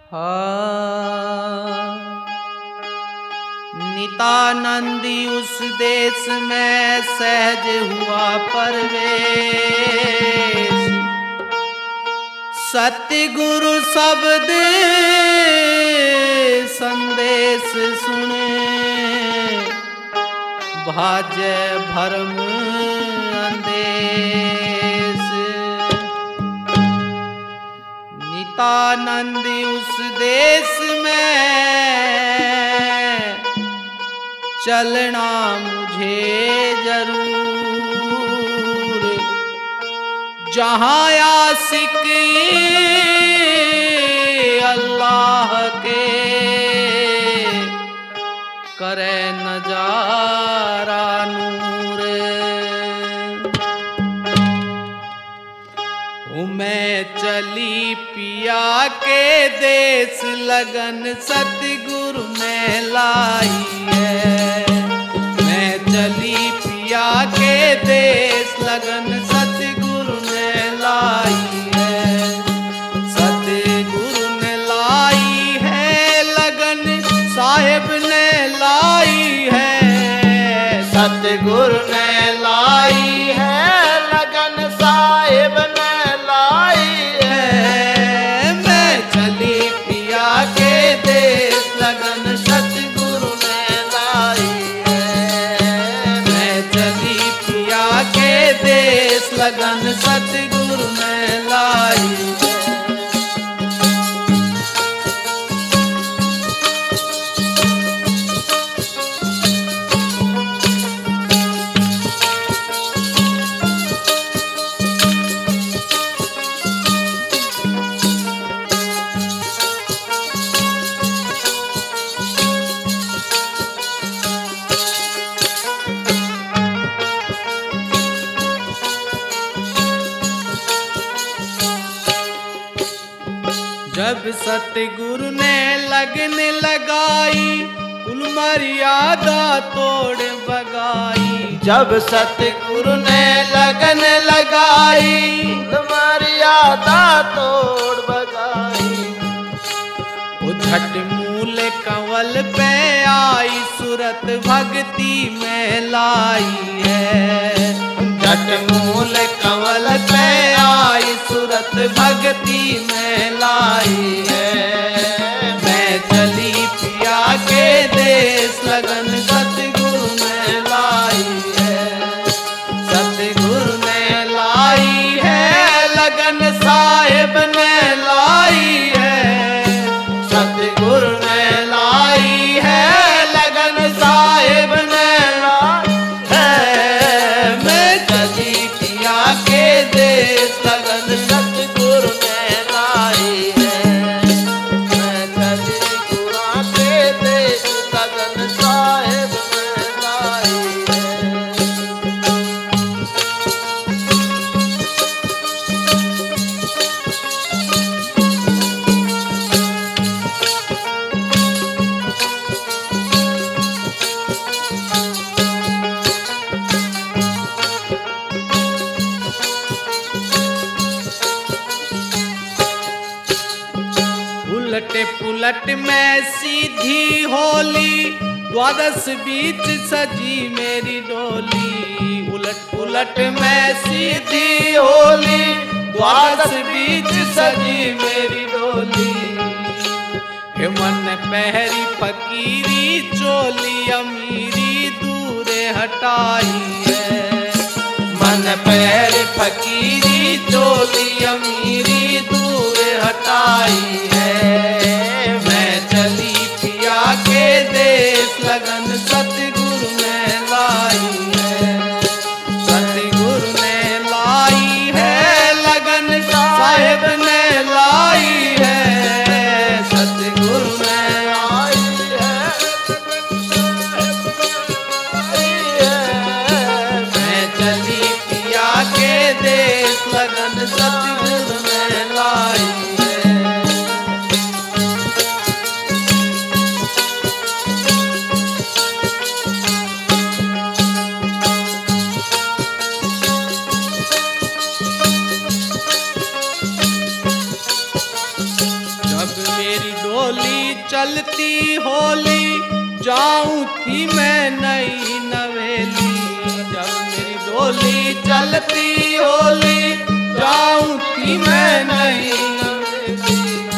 नितानंदी उस देश में सहज हुआ परवेश। सतगुरु शब्द संदेश सुने, भाजे भरम अंदेश। नितानंदी उस देश में चलना मुझे जरूर, जहाँ आशिक अल्लाह के करे नजारा नूर। मैं चली पिया के देश लगन सतगुरु ने लाई है। मैं चली पिया के देश लगन सतगुरु ने लाई है। सतगुरु ने लाई है लगन साहिब ने लाई है। सतगुरु ने लाई है लगन साहिब ने लाई है। मैं चली पिया के देश लगन सतगुरु ने लाई है। मैं चली पिया के देश लगन सतगुरु ने लाई है। जब सतगुरु ने लगन लगाई, कुल मर्यादा तोड़ बगाई। जब सतगुरु ने लगन लगाई, कुल मर्यादा तोड़ बगाई। वो झट मूल कंवल पे आई, सूरत भक्ति में लाई है। झट मूल कंवल पे आई, सूरत भक्ति में लाई है। मैं चली पिया के देश लगन सतगुरु ने लाई है। सतगुरु ने लाई है लगन साहिब ने लाई है। सतगुरु ने लाई है लगन साहिब ने लाई है। मैं चली पिया के देश लगन सतगुरु ने लाई है। मैं चली गुरा के देश लगन साहिब ने लाई है। उलट पुलट में सीधी होली, द्वादश बीच सजी मेरी डोली। उलट पुलट में सीधी होली, द्वादश बीच सजी मेरी डोली। हे मन पहरी फकीरी चोली, अमीरी दूरे हटाई है। मन पहरी फकीरी चोली, अमीरी दूरे हटाई है। मैं चली पिया के देश लगन सतगुरु ने लाई है। सतगुरु ने लाई है लगन साहिब ने लाई है। सतगुरु ने लाई है। मैं चली पिया के देश लगन सतगुरु ने लाई है। जब मेरी डोली चलती होली, जाऊं थी मैं नई नवेली। जब मेरी डोली चलती होली, जाऊं थी मैं नई नवेली।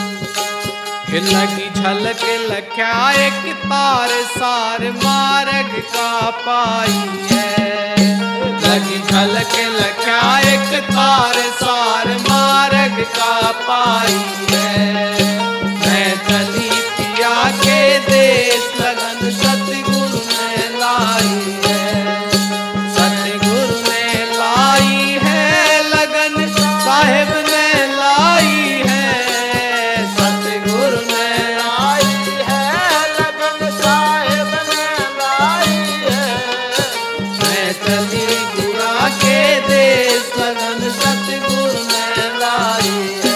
लगी झलक लख्या एक तार सार मार्ग का पाई है। लगी झलक लख्या एक तार सार मार्ग का पाई है। मैं चली पिया के देश लगन सतगुरु ने लाई है। सतगुरु ने लाई है लगन, साहेब ने लाई है। सतगुरु ने लाई है लगन, साहेब ने लाई है। मैं चली गुरा के देश लगन सतगुरु ने लाई है।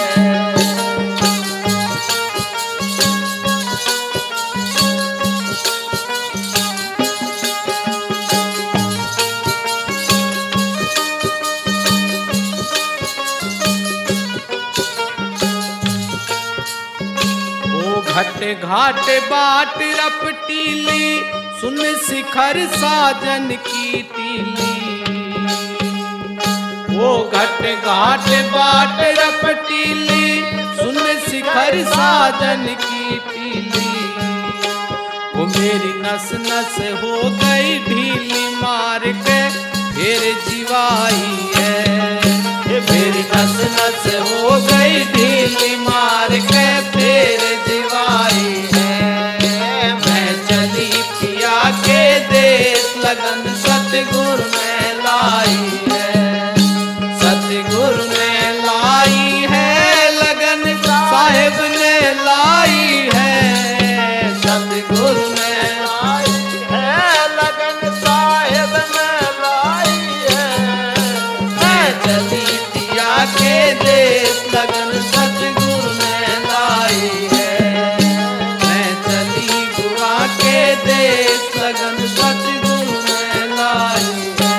घट घाट बाट रपटीली, सुन शिखर साजन की टीली। वो घट घाट बाट रपटीली, सुन शिखर साजन की टीली। वो मेरी नस नस हो गई ढीली, मार के फिर जीवाई है। मेरी नस नस हो गई ढीली, मार के फिर जीवाई है। मैं चली पिया के देश लगन सतगुरु ने लाई है। सतगुरु ने लाई है लगन, साहेब ने लाई है। सतगुरु ने लाई है लगन, साहेब ने लाई है। मैं चली पिया के देश लगन सतगुरु ने लाई है। मैं चली गुआ के देश लगन सतगुरु ने लाई है।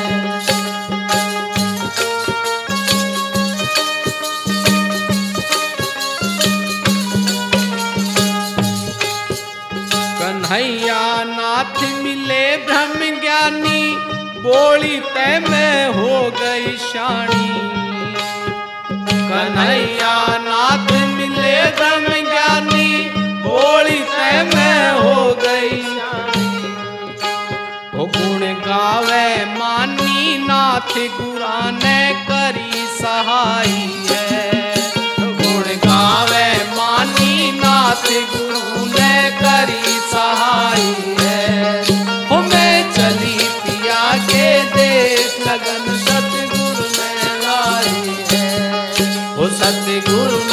कन्हैया नाथ मिले ब्रह्म ज्ञानी, बोली तय में हो गई शानी। कन्हैया नाथ मिले ब्रह्म ज्ञानी, बोली तय में हो गई शानी। वो गुण गावे मानी नाथ, गुरा ने करी सहाई है। गुण गावे मानी नाथ, गुरु ने करी सहाई है। वो मैं चली पिया के देश लगन सतगुरु ने लाई है। वो सतगुरु